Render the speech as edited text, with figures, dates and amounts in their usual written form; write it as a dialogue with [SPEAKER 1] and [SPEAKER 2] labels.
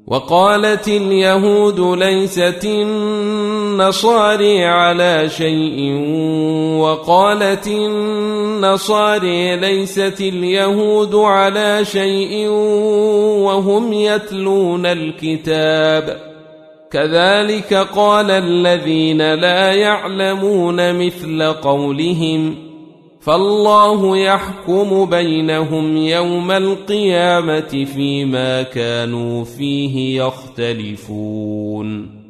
[SPEAKER 1] وقالت اليهود ليست النصارى على شيء وقالت النصارى ليست اليهود على شيء وهم يتلون الكتاب كذلك قال الذين لا يعلمون مثل قولهم فالله يحكم بينهم يوم القيامة فيما كانوا فيه يختلفون